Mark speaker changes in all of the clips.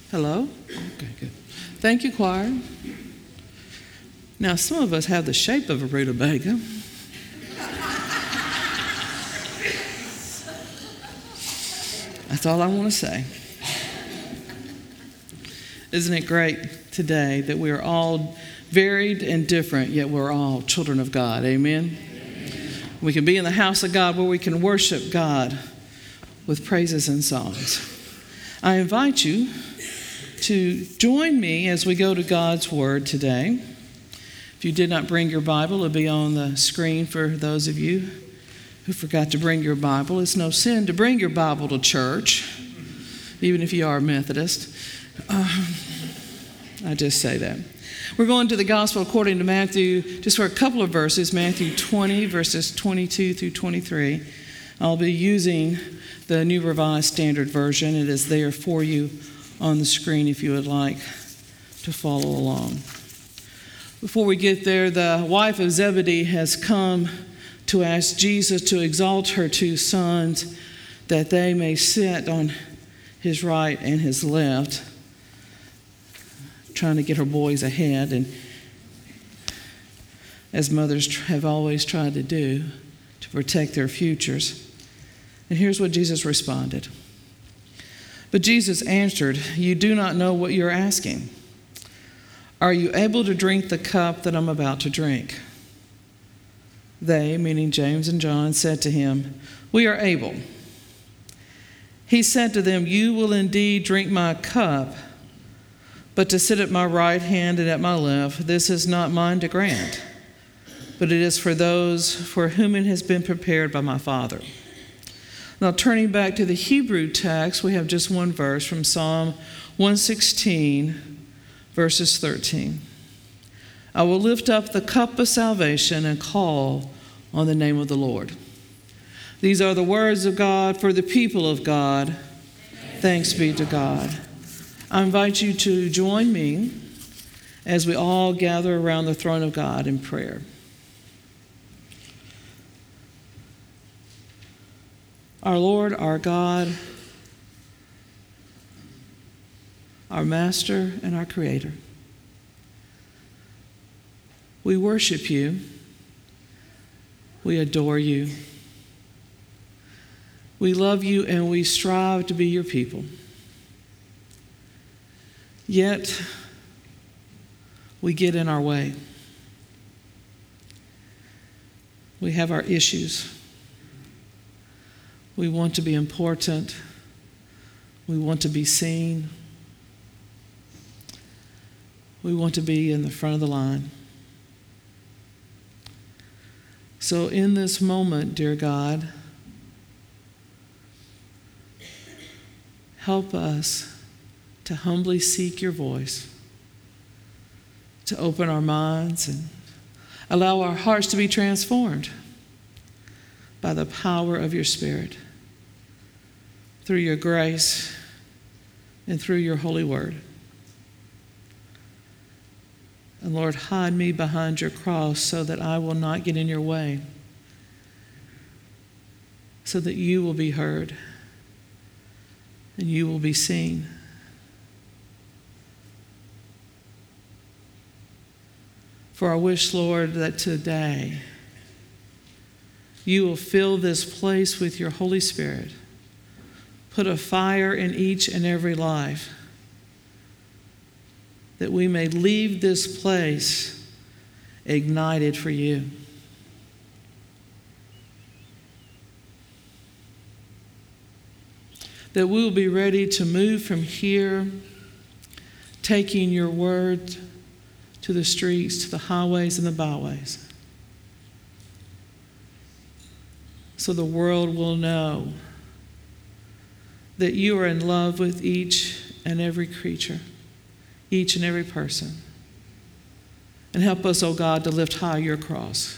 Speaker 1: Hello? Okay, good. Thank you, choir. Now, some of us have the shape of a rutabaga. That's all I want to say. Isn't it great today that we are all varied and different, yet we're all children of God? Amen? We can be in the house of God where we can worship God with praises and songs. I invite you to join me as we go to God's Word today. If you did not bring your Bible, it'll be on the screen for those of you who forgot to bring your Bible. It's no sin to bring your Bible to church, even if you are a Methodist. I just say that. We're going to the Gospel according to Matthew, just for a couple of verses, Matthew 20, verses 22 through 23. I'll be using the New Revised Standard Version. It is there for you on the screen if you would like to follow along. Before we get there, the wife of Zebedee has come to ask Jesus to exalt her two sons that they may sit on his right and his left, trying to get her boys ahead, and as mothers have always tried to do to protect their futures. And here's what Jesus responded. But Jesus answered, "You do not know what you're asking. Are you able to drink the cup that I'm about to drink?" They, meaning James and John, said to him, "We are able." He said to them, "You will indeed drink my cup, but to sit at my right hand and at my left, this is not mine to grant, but it is for those for whom it has been prepared by my Father." Now, turning back to the Hebrew text, we have just one verse from Psalm 116, verses 13. "I will lift up the cup of salvation and call on the name of the Lord." These are the words of God for the people of God. Thanks be to God. I invite you to join me as we all gather around the throne of God in prayer. Our Lord, our God, our Master and our Creator, we worship you. We adore you. We love you and we strive to be your people. Yet, we get in our way. We have our issues. We want to be important. We want to be seen. We want to be in the front of the line. So in this moment, dear God, help us to humbly seek your voice, to open our minds and allow our hearts to be transformed by the power of your Spirit, through your grace and through your holy word. And Lord, hide me behind your cross so that I will not get in your way, so that you will be heard and you will be seen. For I wish, Lord, that today you will fill this place with your Holy Spirit. Put a fire in each and every life, that we may leave this place ignited for you. That we will be ready to move from here, taking your word to the streets, to the highways and the byways, so the world will know that you are in love with each and every creature, each and every person. And help us, O God, to lift high your cross,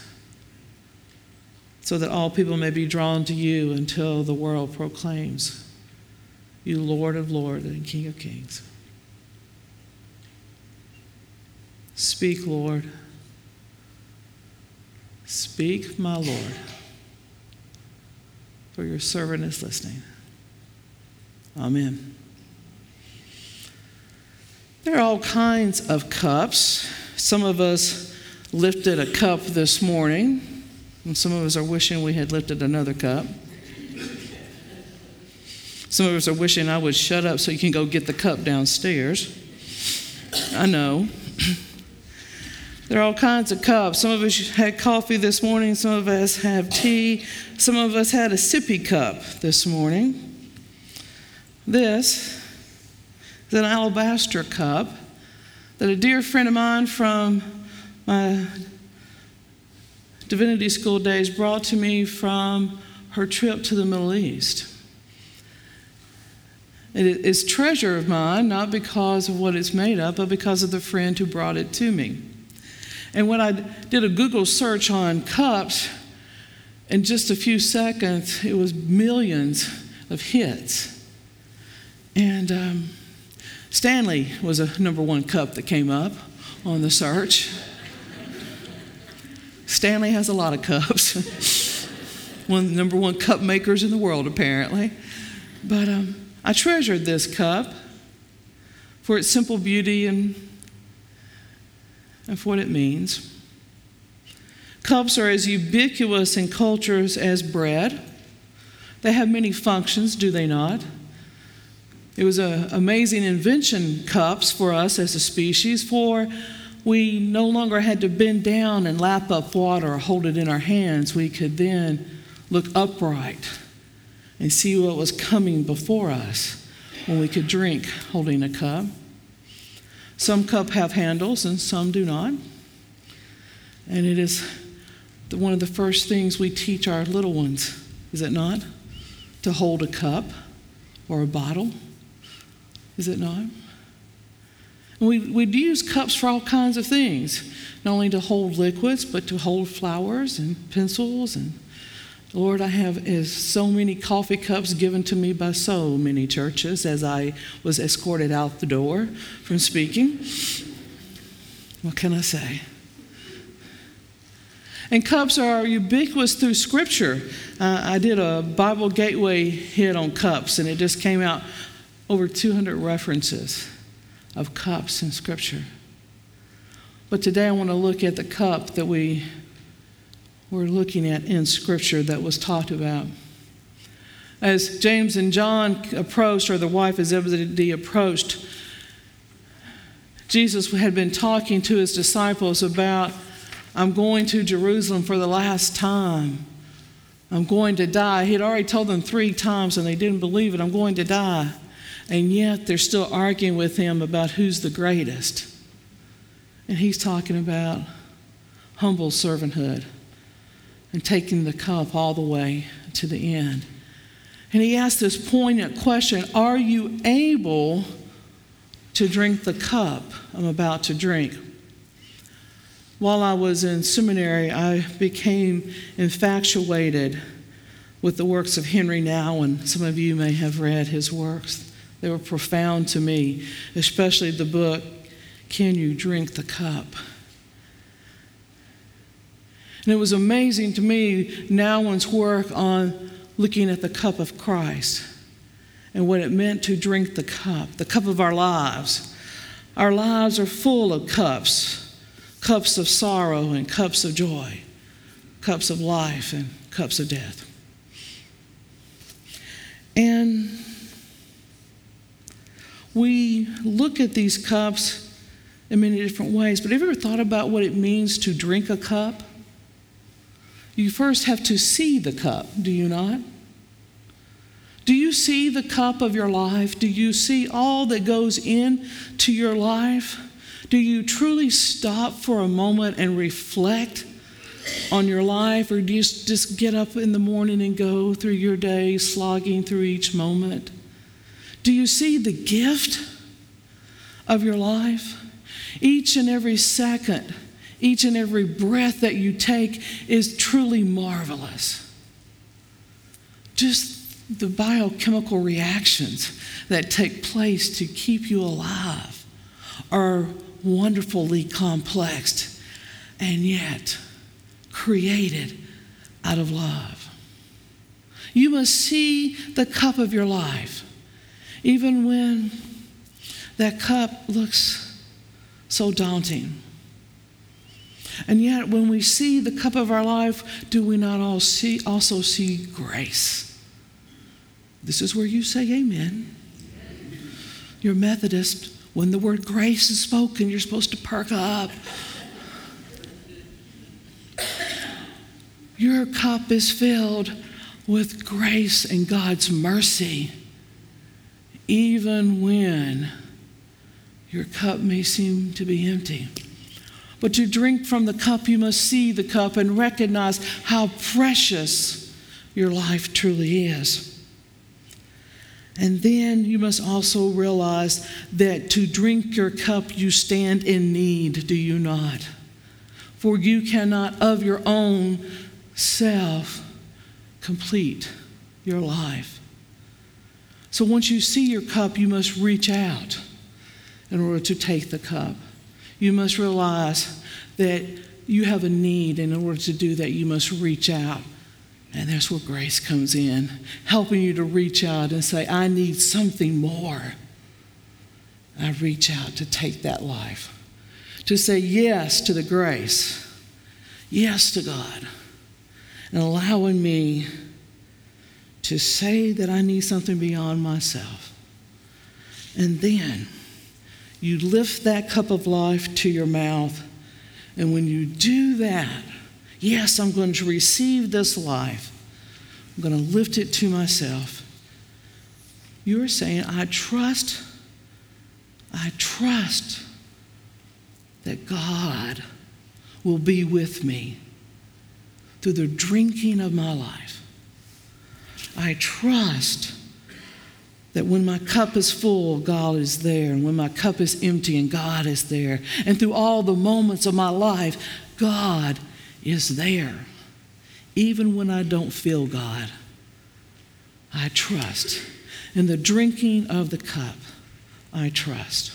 Speaker 1: so that all people may be drawn to you until the world proclaims you Lord of lords and King of kings. Speak, Lord. Speak, my Lord, for your servant is listening. Amen. There are all kinds of cups. Some of us lifted a cup this morning, and some of us are wishing we had lifted another cup. Some of us are wishing I would shut up so you can go get the cup downstairs. I know. There are all kinds of cups. Some of us had coffee this morning. Some of us have tea. Some of us had a sippy cup this morning. This is an alabaster cup that a dear friend of mine from my divinity school days brought to me from her trip to the Middle East. It is treasure of mine, not because of what it's made of, but because of the friend who brought it to me. And when I did a Google search on cups, in just a few seconds, it was millions of hits. And Stanley was a number one cup that came up on the search. Stanley has a lot of cups. One of the number one cup makers in the world, apparently. But I treasured this cup for its simple beauty and for what it means. Cups are as ubiquitous in cultures as bread. They have many functions, do they not? It was an amazing invention, cups, for us as a species, for we no longer had to bend down and lap up water or hold it in our hands. We could then look upright and see what was coming before us when we could drink holding a cup. Some cups have handles and some do not. And it is one of the first things we teach our little ones, is it not? To hold a cup or a bottle, is it not? And we'd use cups for all kinds of things, not only to hold liquids, but to hold flowers and pencils. And Lord, I have so many coffee cups given to me by so many churches as I was escorted out the door from speaking. What can I say? And cups are ubiquitous through Scripture. I did a Bible Gateway hit on cups, and it just came out over 200 references of cups in Scripture. But today I want to look at the cup that we're looking at in Scripture that was talked about. As James and John approached, or the wife of Zebedee approached, Jesus had been talking to his disciples about, I'm going to Jerusalem for the last time. I'm going to die. He had already told them 3 times and they didn't believe it. I'm going to die. And yet they're still arguing with him about who's the greatest. And he's talking about humble servanthood and taking the cup all the way to the end. And he asked this poignant question, are you able to drink the cup I'm about to drink? While I was in seminary, I became infatuated with the works of Henry Nouwen. Some of you may have read his works. They were profound to me, especially the book, Can You Drink the Cup? And it was amazing to me, Nouwen's work on looking at the cup of Christ and what it meant to drink the cup of our lives. Our lives are full of cups, cups of sorrow and cups of joy, cups of life and cups of death. And we look at these cups in many different ways, but have you ever thought about what it means to drink a cup? You first have to see the cup, do you not? Do you see the cup of your life? Do you see all that goes into your life? Do you truly stop for a moment and reflect on your life, or do you just get up in the morning and go through your day slogging through each moment? Do you see the gift of your life? Each and every second, each and every breath that you take is truly marvelous. Just the biochemical reactions that take place to keep you alive are wonderfully complex and yet created out of love. You must see the cup of your life, even when that cup looks so daunting. And yet, when we see the cup of our life, do we not also see grace? This is where you say amen. You're Methodist. When the word grace is spoken, you're supposed to perk up. Your cup is filled with grace and God's mercy, even when your cup may seem to be empty. But to drink from the cup, you must see the cup and recognize how precious your life truly is. And then you must also realize that to drink your cup, you stand in need, do you not? For you cannot of your own self complete your life. So once you see your cup, you must reach out in order to take the cup. You must realize that you have a need. In order to do that, you must reach out. And that's where grace comes in, helping you to reach out and say, I need something more. I reach out to take that life, to say yes to the grace, yes to God, and allowing me to say that I need something beyond myself. And then you lift that cup of life to your mouth, and when you do that, yes, I'm going to receive this life. I'm going to lift it to myself. You're saying, I trust that God will be with me through the drinking of my life. I trust that when my cup is full, God is there. And when my cup is empty, and God is there. And through all the moments of my life, God is there. Even when I don't feel God, I trust. In the drinking of the cup, I trust.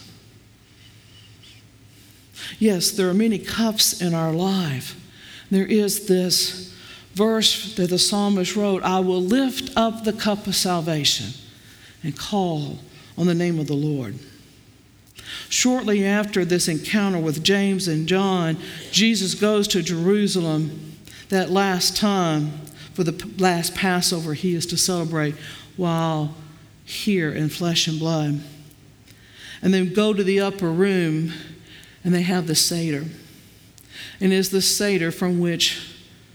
Speaker 1: Yes, there are many cups in our life. There is this verse that the psalmist wrote, I will lift up the cup of salvation and call on the name of the Lord. Shortly after this encounter with James and John, Jesus goes to Jerusalem that last time for the last Passover he is to celebrate while here in flesh and blood. And then go to the upper room and they have the Seder. And it is the Seder from which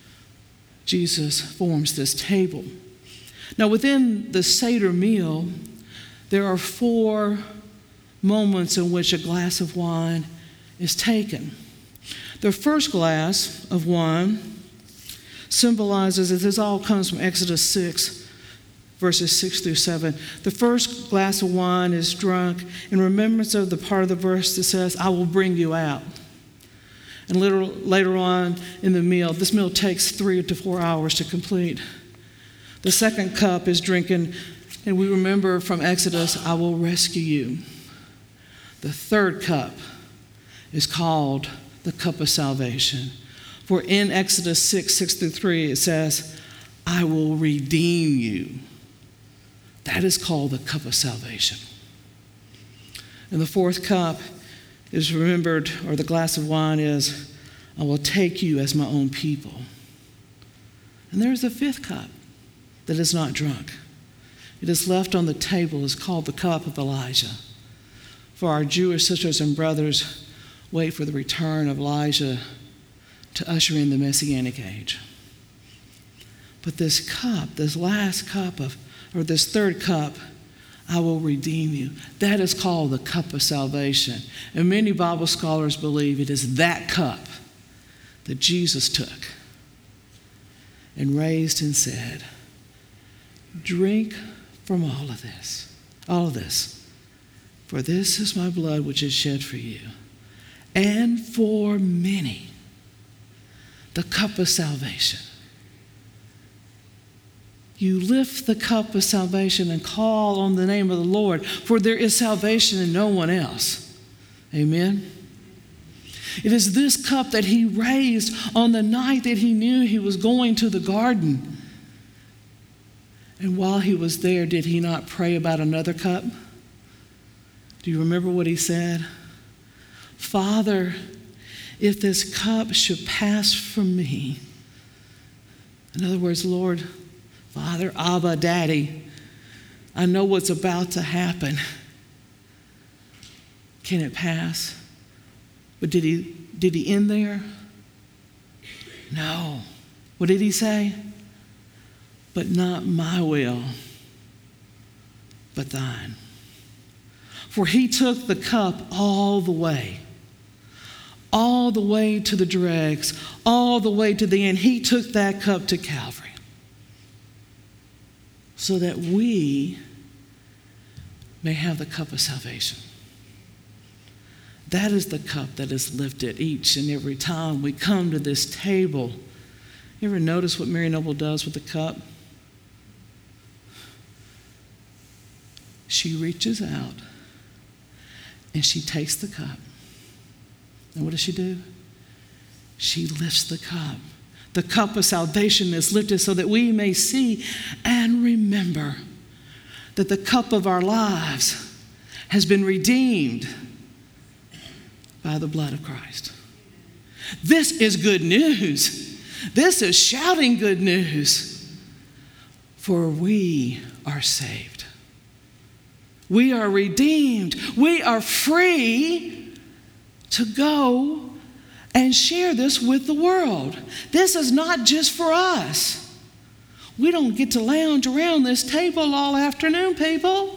Speaker 1: Jesus forms this table. Now within the Seder meal, there are 4 moments in which a glass of wine is taken. The first glass of wine symbolizes that this all comes from Exodus 6, verses 6 through 7. The first glass of wine is drunk in remembrance of the part of the verse that says, I will bring you out. And later on in the meal, this meal takes 3 to 4 hours to complete. The second cup is drinking, and we remember from Exodus, I will rescue you. The third cup is called the cup of salvation. For in Exodus 6 through 3, it says, I will redeem you. That is called the cup of salvation. And the fourth cup is remembered, or the glass of wine is, I will take you as my own people. And there's a fifth cup that is not drunk. It is left on the table. It's called the cup of Elijah. For our Jewish sisters and brothers wait for the return of Elijah to usher in the Messianic age. But this cup, this last cup or this third cup, I will redeem you. That is called the cup of salvation. And many Bible scholars believe it is that cup that Jesus took and raised and said, drink from all of this. For this is my blood which is shed for you and for many. The cup of salvation. You lift the cup of salvation and call on the name of the Lord, for there is salvation in no one else. Amen. It is this cup that he raised on the night that he knew he was going to the garden. And while he was there, did he not pray about another cup? Do you remember what he said? Father, if this cup should pass from me. In other words, Lord, Father, Abba, Daddy, I know what's about to happen. Can it pass? But did he end there? No. What did he say? But not my will, but thine. For he took the cup all the way to the dregs, all the way to the end. He took that cup to Calvary so that we may have the cup of salvation. That is the cup that is lifted each and every time we come to this table. You ever notice what Mary Noble does with the cup? She reaches out and she takes the cup. And what does she do? She lifts the cup. The cup of salvation is lifted so that we may see and remember that the cup of our lives has been redeemed by the blood of Christ. This is good news. This is shouting good news. For we are saved. We are redeemed. We are free to go and share this with the world. This is not just for us. We don't get to lounge around this table all afternoon, people.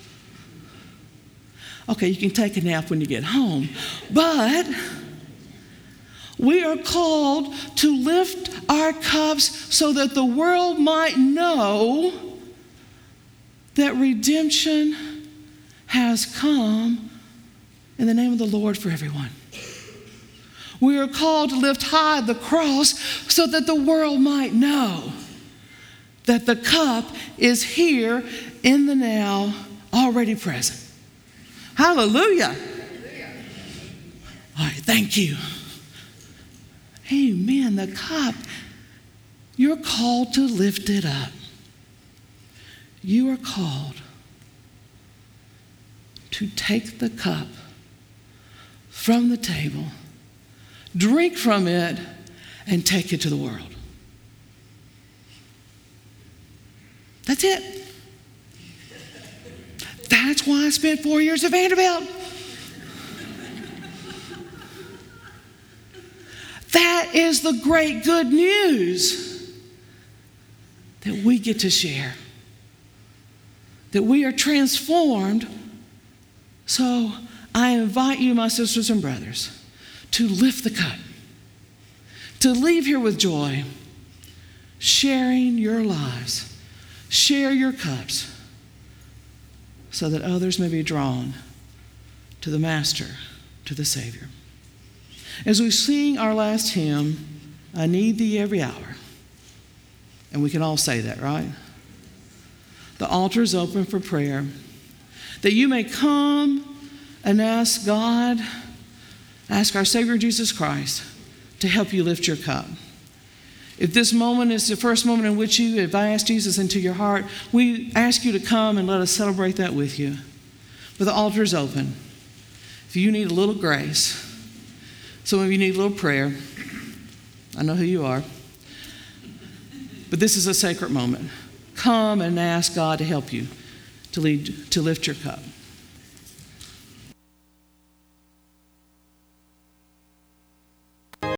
Speaker 1: Okay, you can take a nap when you get home. But we are called to lift our cups so that the world might know that redemption has come in the name of the Lord for everyone. We are called to lift high the cross so that the world might know that the cup is here in the now, already present. Hallelujah. All right, thank you. Amen. The cup, you're called to lift it up. You are called to take the cup from the table, drink from it, and take it to the world. That's it. That's why I spent 4 years at Vanderbilt. That is the great good news that we get to share. That we are transformed. So I invite you, my sisters and brothers, to lift the cup, to leave here with joy, sharing your lives, share your cups, so that others may be drawn to the Master, to the Savior. As we sing our last hymn, I need thee every hour, and we can all say that, right? The altar is open for prayer, that you may come and ask God, ask our Savior Jesus Christ to help you lift your cup. If this moment is the first moment in which you have asked Jesus into your heart, we ask you to come and let us celebrate that with you. But the altar is open. If you need a little grace, some of you need a little prayer. I know who you are. But this is a sacred moment. Come and ask God to help you to lift your cup.